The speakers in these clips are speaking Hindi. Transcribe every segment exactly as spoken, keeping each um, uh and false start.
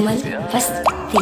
कमल बस्ती।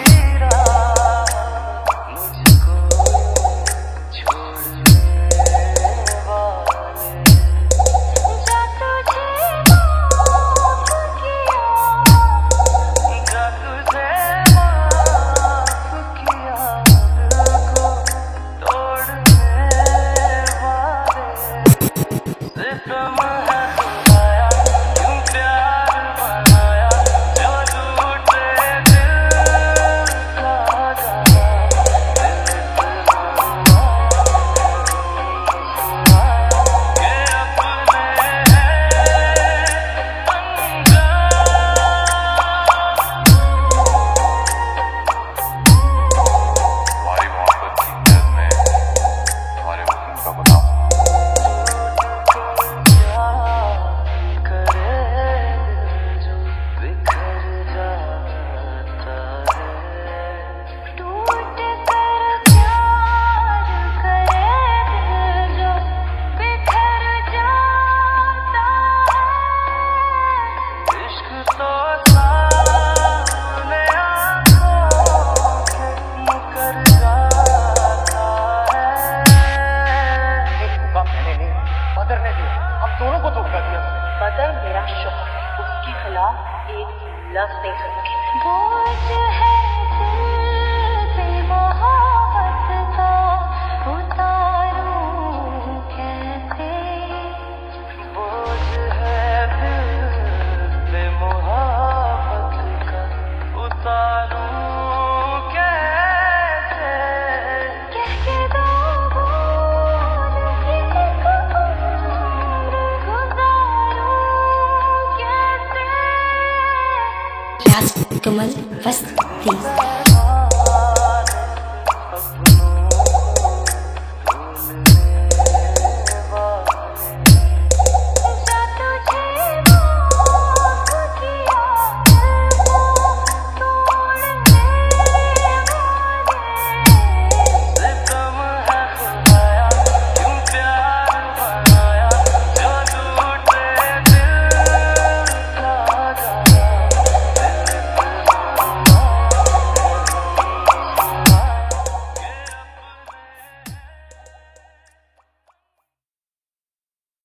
दोनों को धोखा दिया। बदर मेरा शौहर, उसके खिलाफ एक लफ्ज नहीं कर सके। बोझ है दिल पे मोहब्बत का, उतारूं कैसे। बोझ है दिल पे मोहब्बत का, उतारूं कैसे। कह के दो बोल के एक उम्र गुजारूं कैसे। कमल बस्ती।